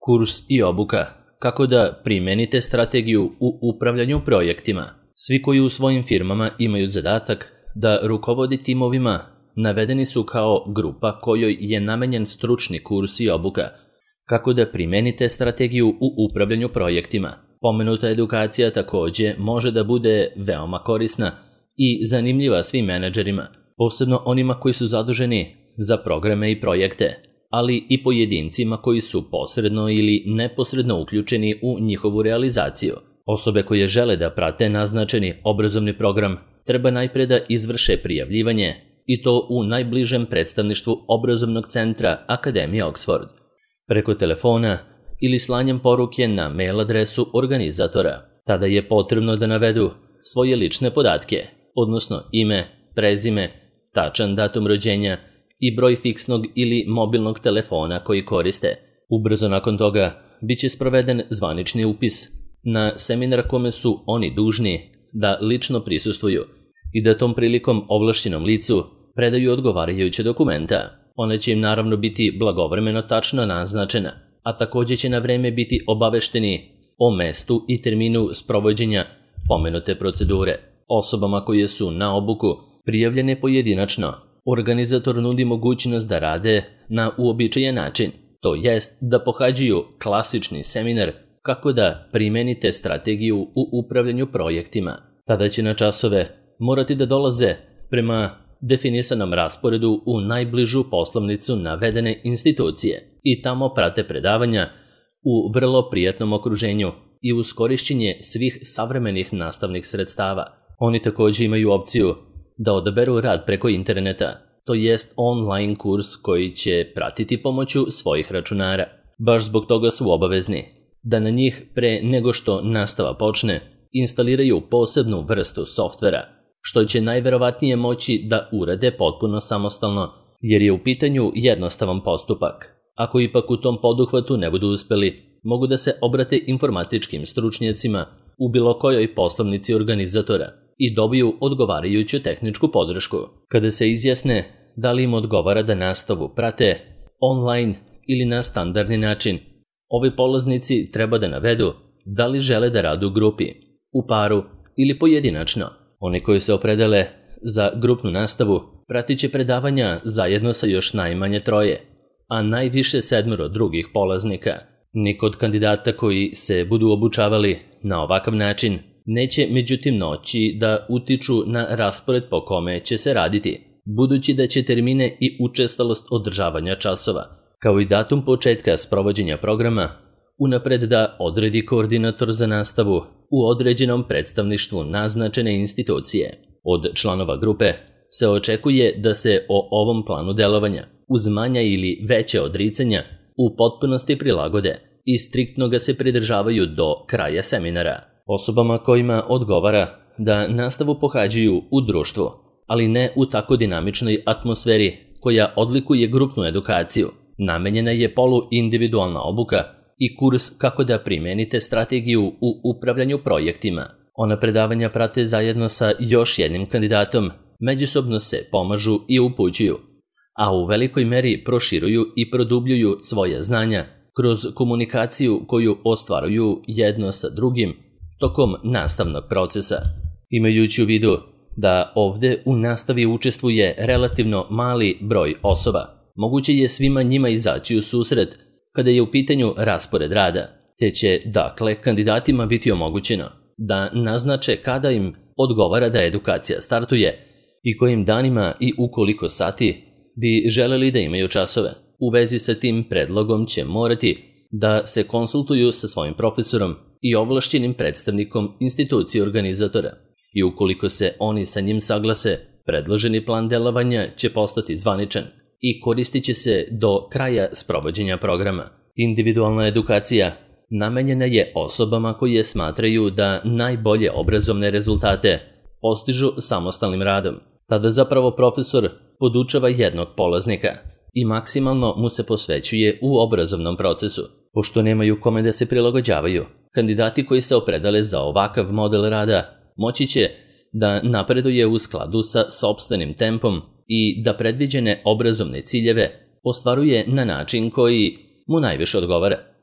Kurs i obuka. Kako da primenite strategiju u upravljanju projektima. Svi koji u svojim firmama imaju zadatak da rukovodi timovima navedeni su kao grupa kojoj je namenjen stručni kurs i obuka. Kako da primenite strategiju u upravljanju projektima. Pomenuta edukacija također može da bude veoma korisna i zanimljiva svim menadžerima, posebno onima koji su zaduženi za programe i projekte, ali i pojedincima koji su posredno ili neposredno uključeni u njihovu realizaciju. Osobe koje žele da prate naznačeni obrazovni program treba najpre da izvrše prijavljivanje i to u najbližem predstavništvu obrazovnog centra Akademije Oxford, preko telefona ili slanjem poruke na mail adresu organizatora. Tada je potrebno da navedu svoje lične podatke, odnosno ime, prezime, tačan datum rođenja i broj fiksnog ili mobilnog telefona koji koriste. Ubrzo nakon toga biće sproveden zvanični upis na seminar kome su oni dužni da lično prisustvuju i da tom prilikom ovlašćenom licu predaju odgovarajuće dokumenta. Ona će im naravno biti blagovremeno tačno naznačena, a također će na vreme biti obavešteni o mestu i terminu sprovođenja pomenute procedure. Osobama koje su na obuku prijavljene pojedinačno, organizator nudi mogućnost da rade na uobičajen način, to jest da pohađaju klasični seminar kako da primenite strategiju u upravljanju projektima. Tada će na časove morati da dolaze prema definisanom rasporedu u najbližu poslovnicu navedene institucije i tamo prate predavanja u vrlo prijatnom okruženju i uz korišćenje svih savremenih nastavnih sredstava. Oni također imaju opciju da odaberu rad preko interneta, to jest online kurs koji će pratiti pomoću svojih računara. Baš zbog toga su obavezni da na njih pre nego što nastava počne instaliraju posebnu vrstu softvera, što će najverovatnije moći da urade potpuno samostalno, jer je u pitanju jednostavan postupak. Ako ipak u tom poduhvatu ne budu uspeli, mogu da se obrate informatičkim stručnjacima u bilo kojoj poslovnici organizatora i dobiju odgovarajuću tehničku podršku. Kada se izjasne da li im odgovara da nastavu prate online ili na standardni način, ovi polaznici treba da navedu da li žele da rade u grupi, u paru ili pojedinačno. Oni koji se opredele za grupnu nastavu pratit će predavanja zajedno sa još najmanje 3, a najviše 7 drugih polaznika. Niko od kandidata koji se budu obučavali na ovakav način neće međutim moći da utiču na raspored po kome će se raditi, budući da će termine i učestalost održavanja časova, kao i datum početka sprovođenja programa, unapred da odredi koordinator za nastavu u određenom predstavništvu naznačene institucije. Od članova grupe se očekuje da se o ovom planu delovanja, uz manja ili veće odricanja, u potpunosti prilagode i striktno ga se pridržavaju do kraja seminara. Osobama kojima odgovara da nastavu pohađaju u društvu, ali ne u tako dinamičnoj atmosferi koja odlikuje grupnu edukaciju, namenjena je poluindividualna obuka i kurs kako da primenite strategiju u upravljanju projektima. Ona predavanja prate zajedno sa još jednim kandidatom, međusobno se pomažu i upućuju, a u velikoj meri proširuju i produbljuju svoja znanja kroz komunikaciju koju ostvaruju jedno sa drugim tokom nastavnog procesa. Imajući u vidu da ovdje u nastavi učestvuje relativno mali broj osoba, moguće je svima njima izaći u susret kada je u pitanju raspored rada, te će dakle kandidatima biti omogućeno da naznače kada im odgovara da edukacija startuje i kojim danima i u koliko sati bi želeli da imaju časove. U vezi sa tim predlogom će morati da se konsultuju sa svojim profesorom i ovlašćenim predstavnikom institucije organizatora i ukoliko se oni sa njim saglase, predloženi plan delovanja će postati zvaničan i koristit će se do kraja sprovođenja programa. Individualna edukacija namenjena je osobama koje smatraju da najbolje obrazovne rezultate postižu samostalnim radom. Tada zapravo profesor podučava jednog polaznika i maksimalno mu se posvećuje u obrazovnom procesu. Pošto nemaju kome da se prilagođavaju, kandidati koji se opredele za ovakav model rada moći će da napreduje u skladu sa sopstvenim tempom i da predviđene obrazovne ciljeve ostvaruje na način koji mu najviše odgovara.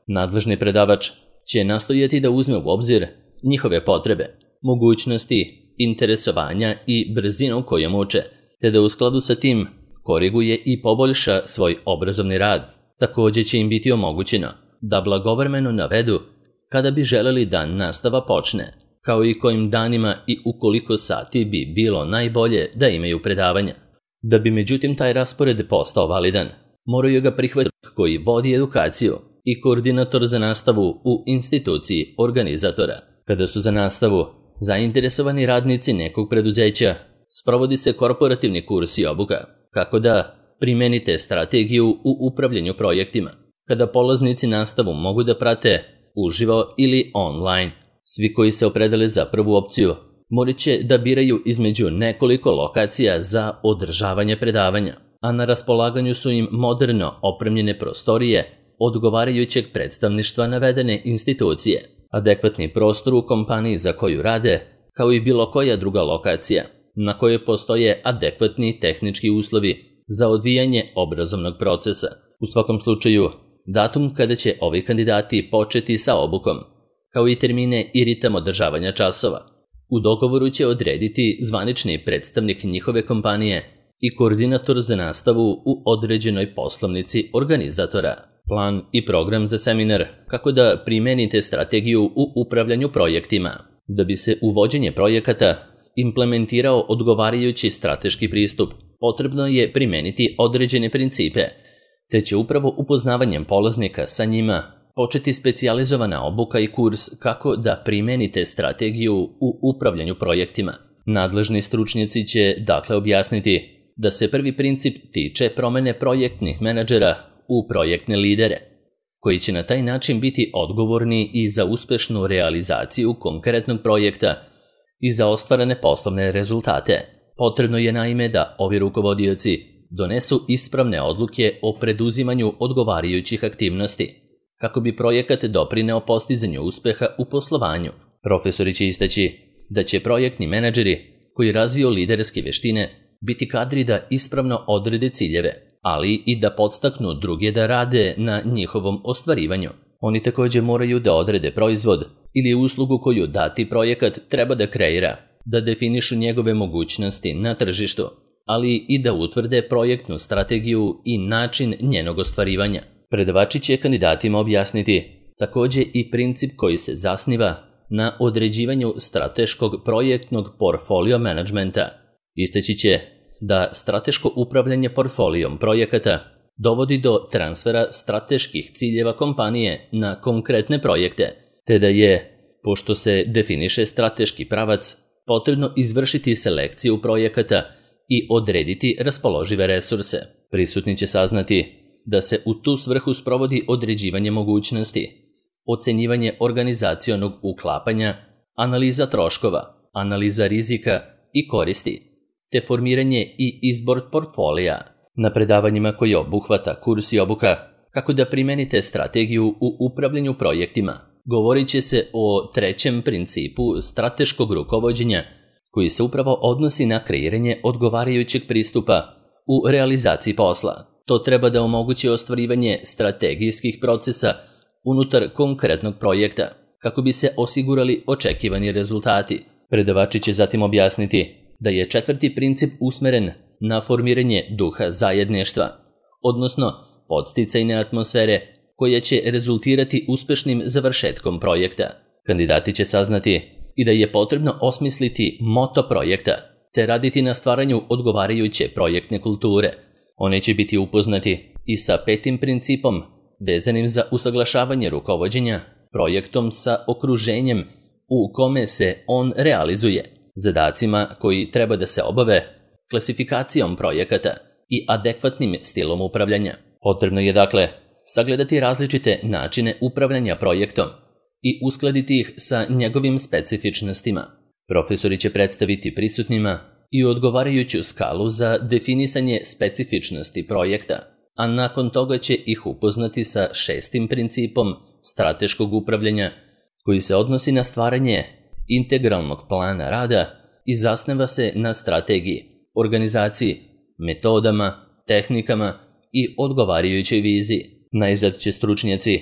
Nadležni predavač će nastojati da uzme u obzir njihove potrebe, mogućnosti, interesovanja i brzinu kojom uče, te da u skladu sa tim koriguje i poboljša svoj obrazovni rad. Također će im biti omogućeno da blagovremeno navedu kada bi želeli da nastava počne, kao i kojim danima i u koliko sati bi bilo najbolje da imaju predavanja. Da bi međutim taj raspored postao validan, moraju ga prihvatiti koji vodi edukaciju i koordinator za nastavu u instituciji organizatora. Kada su za nastavu zainteresovani radnici nekog preduzeća, sprovodi se korporativni kurs i obuka, kako da primenite strategiju u upravljanju projektima. Kada polaznici nastavu mogu da prate uživo ili online, svi koji se opredele za prvu opciju morat će da biraju između nekoliko lokacija za održavanje predavanja, a na raspolaganju su im moderno opremljene prostorije odgovarajućeg predstavništva navedene institucije, adekvatni prostor u kompaniji za koju rade, kao i bilo koja druga lokacija na kojoj postoje adekvatni tehnički uslovi za odvijanje obrazovnog procesa. U svakom slučaju, datum kada će ovi kandidati početi sa obukom, kao i termine i ritam održavanja časova, u dogovoru će odrediti zvanični predstavnik njihove kompanije i koordinator za nastavu u određenoj poslovnici organizatora. Plan i program za seminar kako da primenite strategiju u upravljanju projektima. Da bi se u vođenje projekata implementirao odgovarajući strateški pristup, potrebno je primeniti određene principe, te će upravo upoznavanjem polaznika sa njima početi specijalizovana obuka i kurs kako da primenite strategiju u upravljanju projektima. Nadležni stručnjaci će dakle objasniti da se prvi princip tiče promene projektnih menadžera u projektne lidere, koji će na taj način biti odgovorni i za uspešnu realizaciju konkretnog projekta i za ostvarene poslovne rezultate. Potrebno je naime da ovi rukovodioci donesu ispravne odluke o preduzimanju odgovarajućih aktivnosti, kako bi projekat doprineo postizanju uspeha u poslovanju. Profesori će istaći da će projektni menadžeri koji razviju liderske vještine biti kadri da ispravno odrede ciljeve, ali i da podstaknu druge da rade na njihovom ostvarivanju. Oni također moraju da odrede proizvod ili uslugu koju dati projekat treba da kreira, da definišu njegove mogućnosti na tržištu, ali i da utvrde projektnu strategiju i način njenog ostvarivanja. Predavači će kandidatima objasniti također i princip koji se zasniva na određivanju strateškog projektnog portfolio menadžmenta. Istaći će da strateško upravljanje portfolijom projekata dovodi do transfera strateških ciljeva kompanije na konkretne projekte, te da je, pošto se definiše strateški pravac, potrebno izvršiti selekciju projekata i odrediti raspoložive resurse. Prisutni će saznati da se u tu svrhu sprovodi određivanje mogućnosti, ocenjivanje organizacionog uklapanja, analiza troškova, analiza rizika i koristi, te formiranje i izbor portfolija. Na predavanjima koji obuhvata kurs i obuka kako da primenite strategiju u upravljanju projektima, govorit će se o trećem principu strateškog rukovođenja, koji se upravo odnosi na kreiranje odgovarajućeg pristupa u realizaciji posla. To treba da omogući ostvarivanje strategijskih procesa unutar konkretnog projekta, kako bi se osigurali očekivani rezultati. Predavači će zatim objasniti da je četvrti princip usmeren na formiranje duha zajedništva, odnosno podsticajne atmosfere koja će rezultirati uspešnim završetkom projekta. Kandidati će saznati i da je potrebno osmisliti moto projekta, te raditi na stvaranju odgovarajuće projektne kulture. Oni će biti upoznati i sa petim principom vezanim za usaglašavanje rukovođenja projektom sa okruženjem u kome se on realizuje, zadacima koji treba da se obave, klasifikacijom projekata i adekvatnim stilom upravljanja. Potrebno je dakle sagledati različite načine upravljanja projektom i uskladiti ih sa njegovim specifičnostima. Profesori će predstaviti prisutnima i odgovarajuću skalu za definisanje specifičnosti projekta, a nakon toga će ih upoznati sa šestim principom strateškog upravljanja, koji se odnosi na stvaranje integralnog plana rada i zasniva se na strategiji, organizaciji, metodama, tehnikama i odgovarajućoj viziji. Najzad će stručnjaci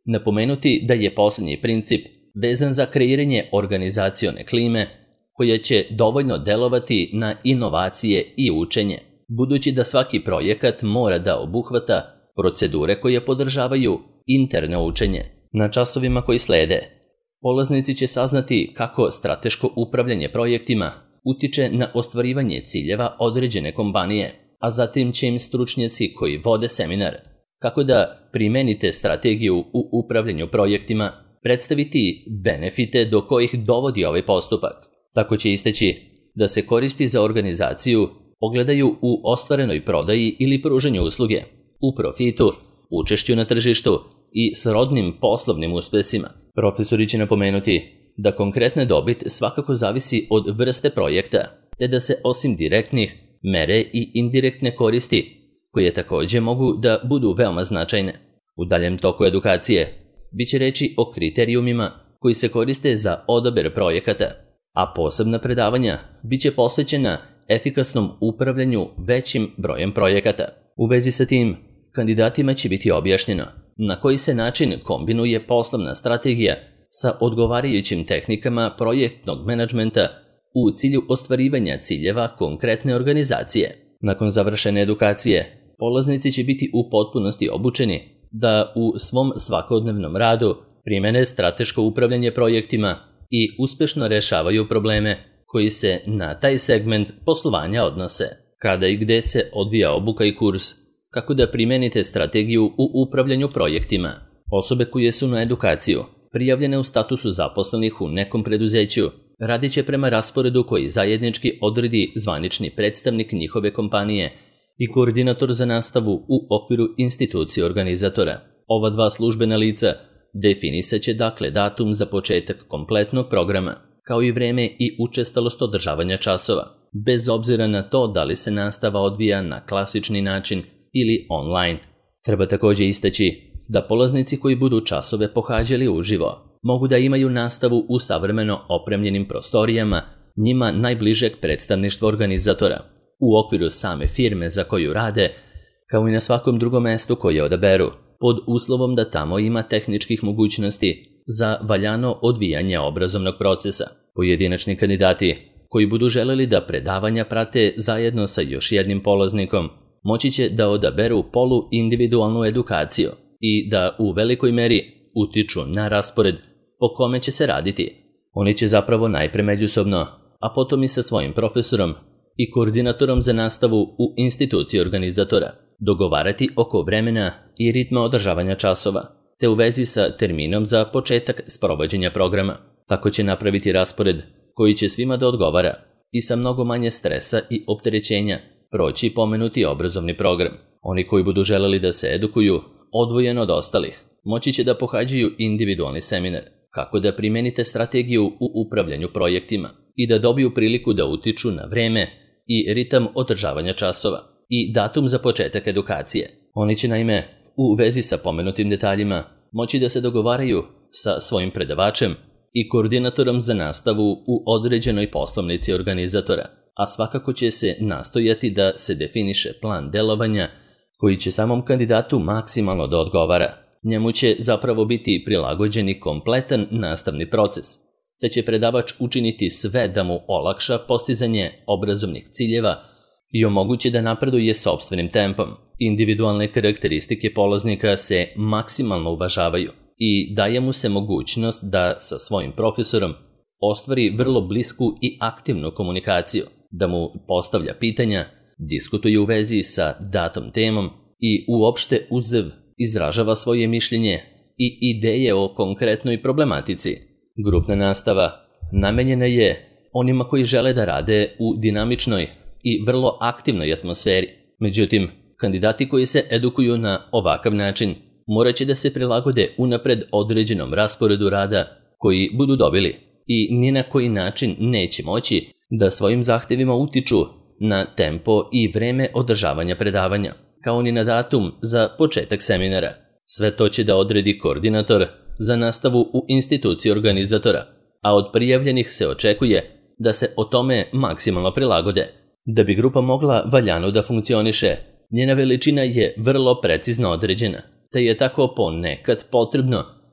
napomenuti da je posljednji princip vezan za kreiranje organizacione klime koja će dovoljno delovati na inovacije i učenje, budući da svaki projekat mora da obuhvata procedure koje podržavaju interno učenje. Na časovima koji slede, polaznici će saznati kako strateško upravljanje projektima utiče na ostvarivanje ciljeva određene kompanije, a zatim će im stručnjaci koji vode seminar kako da primenite strategiju u upravljanju projektima predstaviti benefite do kojih dovodi ovaj postupak. Tako će isteći da se koristi za organizaciju ogledaju u ostvarenoj prodaji ili pružanju usluge, u profitu, učešću na tržištu i srodnim poslovnim uspesima. Profesori će napomenuti da konkretna dobit svakako zavisi od vrste projekta, te da se osim direktnih mere i indirektne koristi, koje također mogu da budu veoma značajne. U daljem toku edukacije biće reči o kriterijumima koji se koriste za odabir projekata, a posebna predavanja biće posvećena efikasnom upravljanju većim brojem projekata. U vezi sa tim, kandidatima će biti objašnjeno na koji se način kombinuje poslovna strategija sa odgovarajućim tehnikama projektnog menadžmenta u cilju ostvarivanja ciljeva konkretne organizacije. Nakon završene edukacije, polaznici će biti u potpunosti obučeni da u svom svakodnevnom radu primene strateško upravljanje projektima i uspešno rešavaju probleme koji se na taj segment poslovanja odnose. Kada i gde se odvija obuka i kurs, kako da primenite strategiju u upravljanju projektima. Osobe koje su na edukaciju prijavljene u statusu zaposlenih u nekom preduzeću radit će prema rasporedu koji zajednički odredi zvanični predstavnik njihove kompanije i koordinator za nastavu u okviru institucije organizatora. Ova dva službena lica definisat će dakle datum za početak kompletnog programa, kao i vreme i učestalost održavanja časova, bez obzira na to da li se nastava odvija na klasični način ili online. Treba također istaći da polaznici koji budu časove pohađali uživo mogu da imaju nastavu u savremeno opremljenim prostorijama njima najbližeg predstavništva organizatora, u okviru same firme za koju rade, kao i na svakom drugom mestu koje odaberu, pod uslovom da tamo ima tehničkih mogućnosti za valjano odvijanje obrazovnog procesa. Pojedinačni kandidati koji budu želeli da predavanja prate zajedno sa još jednim polaznikom moći će da odaberu polu-individualnu edukaciju i da u velikoj meri utiču na raspored po kome će se raditi. Oni će zapravo najpre međusobno, a potom i sa svojim profesorom i koordinatorom za nastavu u instituciji organizatora dogovarati oko vremena i ritma održavanja časova, te u vezi sa terminom za početak sprovođenja programa. Tako će napraviti raspored koji će svima da odgovara i sa mnogo manje stresa i opterećenja proći pomenuti obrazovni program. Oni koji budu želeli da se edukuju odvojeno od ostalih moći će da pohađaju individualni seminar kako da primenite strategiju u upravljanju projektima i da dobiju priliku da utiču na vreme i ritam održavanja časova i datum za početak edukacije. Oni će naime u vezi sa pomenutim detaljima moći da se dogovaraju sa svojim predavačem i koordinatorom za nastavu u određenoj poslovnici organizatora, a svakako će se nastojati da se definiše plan delovanja koji će samom kandidatu maksimalno da odgovara. Njemu će zapravo biti prilagođen i kompletan nastavni proces, te će predavač učiniti sve da mu olakša postizanje obrazovnih ciljeva i omogući da napreduje sopstvenim tempom. Individualne karakteristike polaznika se maksimalno uvažavaju i daje mu se mogućnost da sa svojim profesorom ostvari vrlo blisku i aktivnu komunikaciju, da mu postavlja pitanja, diskutuje u vezi sa datom temom i uopšte uzev izražava svoje mišljenje i ideje o konkretnoj problematici. Grupna nastava namenjena je onima koji žele da rade u dinamičnoj i vrlo aktivnoj atmosferi. Međutim, kandidati koji se edukuju na ovakav način morat će da se prilagode unapred određenom rasporedu rada koji budu dobili i ni na koji način neće moći da svojim zahtevima utiču na tempo i vreme održavanja predavanja, kao ni na datum za početak seminara. Sve to će da odredi koordinator za nastavu u instituciji organizatora, a od prijavljenih se očekuje da se o tome maksimalno prilagode. Da bi grupa mogla valjano da funkcioniše, njena veličina je vrlo precizno određena, te je tako ponekad potrebno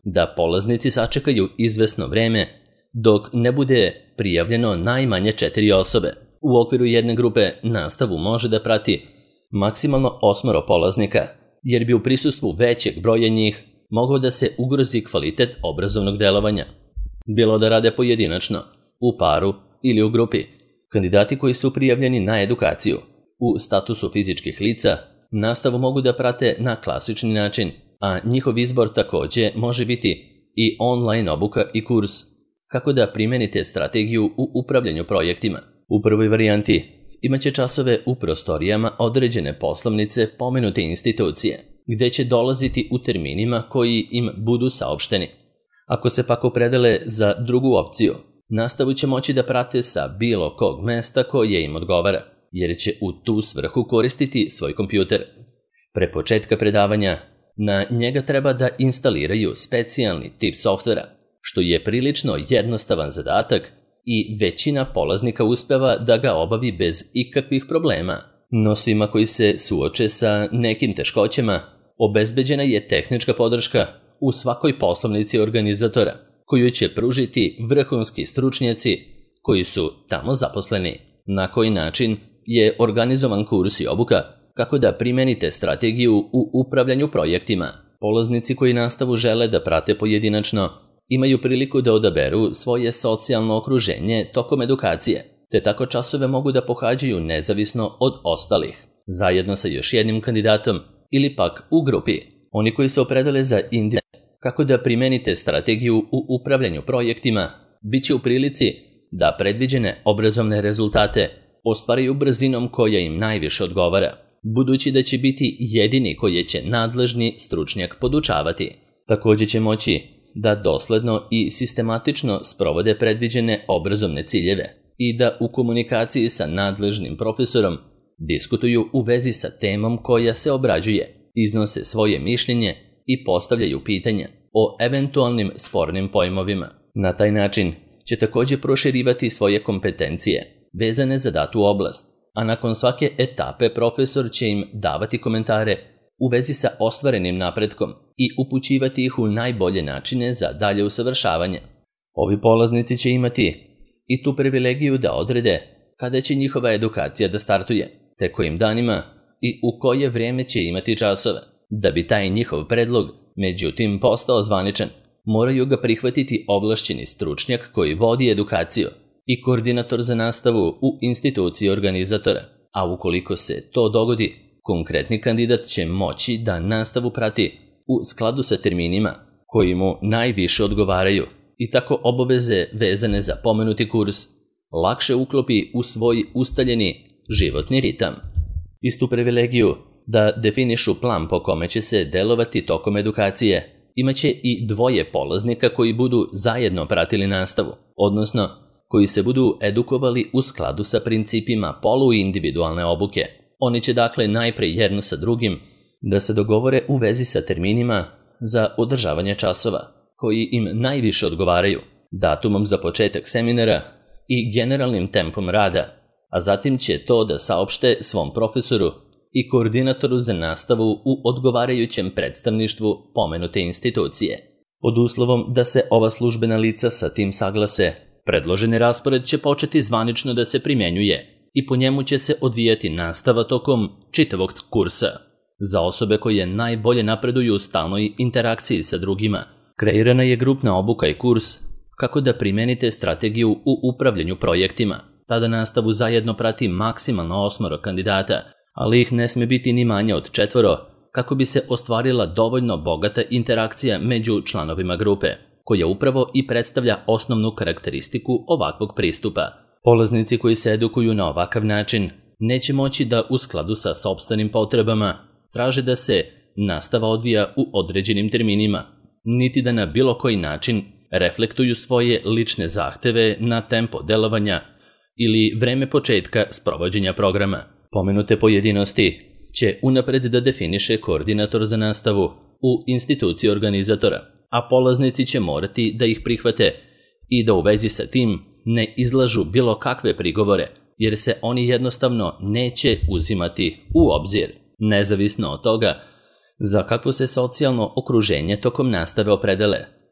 da polaznici sačekaju izvesno vreme dok ne bude prijavljeno najmanje 4 osobe. U okviru jedne grupe nastavu može da prati maksimalno 8 polaznika, jer bi u prisustvu većeg broja njih mogao da se ugrozi kvalitet obrazovnog delovanja. Bilo da rade pojedinačno, u paru ili u grupi, kandidati koji su prijavljeni na edukaciju u statusu fizičkih lica nastavu mogu da prate na klasični način, a njihov izbor takođe može biti i online obuka i kurs kako da primenite strategiju u upravljanju projektima. U prvoj varijanti imaće časove u prostorijama određene poslovnice pomenute institucije, gde će dolaziti u terminima koji im budu saopšteni. Ako se pak opredele za drugu opciju, nastavu će moći da prate sa bilo kog mesta koje im odgovara, jer će u tu svrhu koristiti svoj kompjuter. Pre početka predavanja, na njega treba da instaliraju specijalni tip softvera, što je prilično jednostavan zadatak i većina polaznika uspeva da ga obavi bez ikakvih problema. No svima koji se suoče sa nekim teškoćama, obezbeđena je tehnička podrška u svakoj poslovnici organizatora, koju će pružiti vrhunski stručnjaci koji su tamo zaposleni. Na koji način je organizovan kurs i obuka kako da primenite strategiju u upravljanju projektima. Polaznici koji nastavu žele da prate pojedinačno imaju priliku da odaberu svoje socijalno okruženje tokom edukacije, te tako časove mogu da pohađaju nezavisno od ostalih, zajedno sa još jednim kandidatom ili pak u grupi. Oni koji se opredele za kako da primenite strategiju u upravljanju projektima, bit će u prilici da predviđene obrazovne rezultate ostvaraju brzinom koja im najviše odgovara, budući da će biti jedini koji će nadležni stručnjak podučavati. Takođe će moći da dosledno i sistematično sprovode predviđene obrazovne ciljeve i da u komunikaciji sa nadležnim profesorom diskutuju u vezi sa temom koja se obrađuje, iznose svoje mišljenje i postavljaju pitanja o eventualnim spornim pojmovima. Na taj način će takođe proširivati svoje kompetencije vezane za datu oblast, a nakon svake etape profesor će im davati komentare u vezi sa ostvarenim napretkom i upućivati ih u najbolje načine za dalje usavršavanje. Ovi polaznici će imati i tu privilegiju da odrede kada će njihova edukacija da startuje, te kojim danima i u koje vrijeme će imati časove. Da bi taj njihov predlog, međutim, postao zvaničan, moraju ga prihvatiti ovlašćeni stručnjak koji vodi edukaciju i koordinator za nastavu u instituciji organizatora, a ukoliko se to dogodi, konkretni kandidat će moći da nastavu prati u skladu sa terminima koji mu najviše odgovaraju i tako obaveze vezane za pomenuti kurs lakše uklopi u svoj ustaljeni životni ritam. Istu privilegiju da definišu plan po kome će se delovati tokom edukacije imaće i dvoje polaznika koji budu zajedno pratili nastavu, odnosno koji se budu edukovali u skladu sa principima poluindividualne obuke. Oni će dakle najpre jedno sa drugim da se dogovore u vezi sa terminima za održavanje časova, koji im najviše odgovaraju, datumom za početak seminara i generalnim tempom rada, a zatim će to da saopšte svom profesoru i koordinatoru za nastavu u odgovarajućem predstavništvu pomenute institucije. Pod uslovom da se ova službena lica sa tim saglase, predloženi raspored će početi zvanično da se primjenjuje i po njemu će se odvijati nastava tokom čitavog kursa. Za osobe koje najbolje napreduju u stalnoj interakciji sa drugima, kreirana je grupna obuka i kurs kako da primenite strategiju u upravljanju projektima. Tada nastavu zajedno prati maksimalno 8 kandidata, ali ih ne sme biti ni manje od 4 kako bi se ostvarila dovoljno bogata interakcija među članovima grupe, koja upravo i predstavlja osnovnu karakteristiku ovakvog pristupa. Polaznici koji se edukuju na ovakav način neće moći da u skladu sa sopstvenim potrebama traže da se nastava odvija u određenim terminima, niti da na bilo koji način reflektuju svoje lične zahteve na tempo delovanja ili vreme početka sprovođenja programa. Pomenute pojedinosti će unapred da definiše koordinator za nastavu u instituciji organizatora, a polaznici će morati da ih prihvate i da u vezi sa tim ne izlažu bilo kakve prigovore, jer se oni jednostavno neće uzimati u obzir. Nezavisno od toga za kakvo se socijalno okruženje tokom nastave opredele,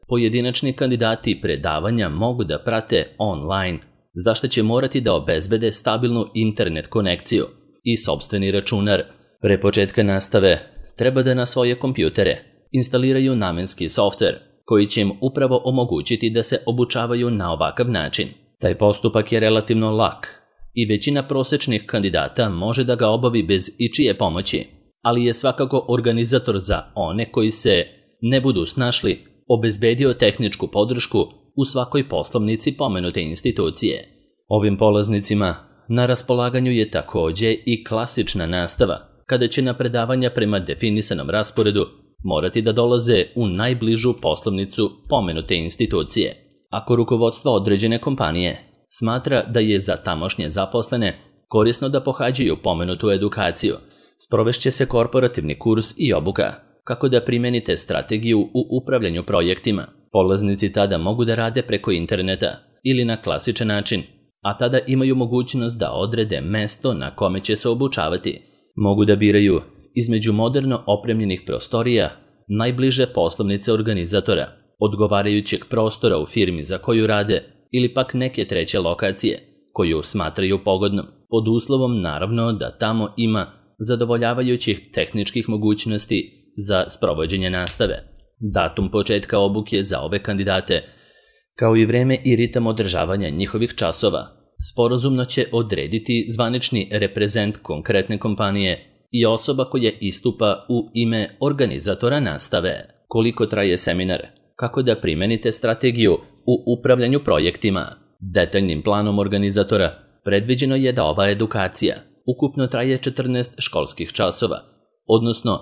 Pojedinačni kandidati predavanja mogu da prate online, za što će morati da obezbede stabilnu internet konekciju i sopstveni računar. Pre početka nastave treba da na svoje kompjutere instaliraju namenski softver koji će im upravo omogućiti da se obučavaju na ovakav način. Taj postupak je relativno lak i većina prosečnih kandidata može da ga obavi bez ičije pomoći, ali je svakako organizator za one koji se ne budu snašli obezbedio tehničku podršku u svakoj poslovnici pomenute institucije. Ovim polaznicima na raspolaganju je takođe i klasična nastava, kada će na predavanja prema definisanom rasporedu morati da dolaze u najbližu poslovnicu pomenute institucije. Ako rukovodstvo određene kompanije smatra da je za tamošnje zaposlene korisno da pohađaju pomenutu edukaciju, sprovešće se korporativni kurs i obuka kako da primenite strategiju u upravljanju projektima. Polaznici tada mogu da rade preko interneta ili na klasičan način, a tada imaju mogućnost da odrede mesto na kome će se obučavati. Mogu da biraju između moderno opremljenih prostorija, najbliže poslovnice organizatora, odgovarajućeg prostora u firmi za koju rade ili pak neke treće lokacije koju smatraju pogodnom, pod uslovom naravno da tamo ima zadovoljavajućih tehničkih mogućnosti za sprovođenje nastave. Datum početka obuke za ove kandidate, kao i vreme i ritam održavanja njihovih časova, sporazumno će odrediti zvanični reprezent konkretne kompanije i osoba koja istupa u ime organizatora nastave. Koliko traje seminar? Kako da primenite strategiju u upravljanju projektima? Detaljnim planom organizatora predviđeno je da ova edukacija ukupno traje 14 školskih časova, odnosno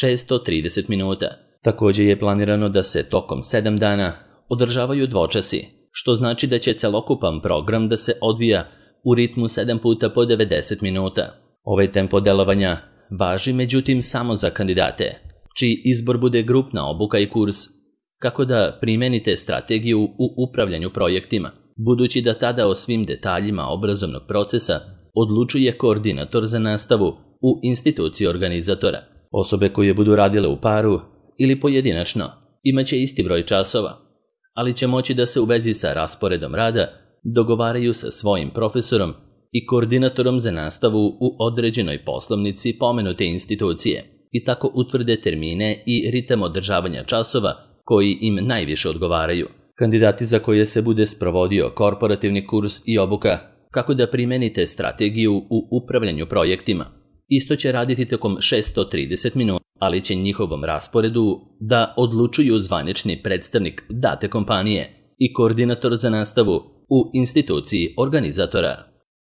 630 minuta. Takođe je planirano da se tokom 7 dana održavaju dvočasi, što znači da će celokupan program da se odvija u ritmu 7 puta po 90 minuta. Ovaj tempo delovanja važi međutim samo za kandidate, čiji izbor bude grupna obuka i kurs, kako da primenite strategiju u upravljanju projektima, budući da tada o svim detaljima obrazovnog procesa odlučuje koordinator za nastavu u instituciji organizatora. Osobe koje budu radile u paru ili pojedinačno imaće isti broj časova, ali će moći da se u vezi sa rasporedom rada dogovaraju sa svojim profesorom i koordinatorom za nastavu u određenoj poslovnici pomenute institucije i tako utvrde termine i ritam održavanja časova koji im najviše odgovaraju. Kandidati za koje se bude sprovodio korporativni kurs i obuka kako da primenite strategiju u upravljanju projektima, isto će raditi tokom 630 minuta, ali će njihovom rasporedu da odlučuju zvanični predstavnik date kompanije i koordinator za nastavu u instituciji organizatora.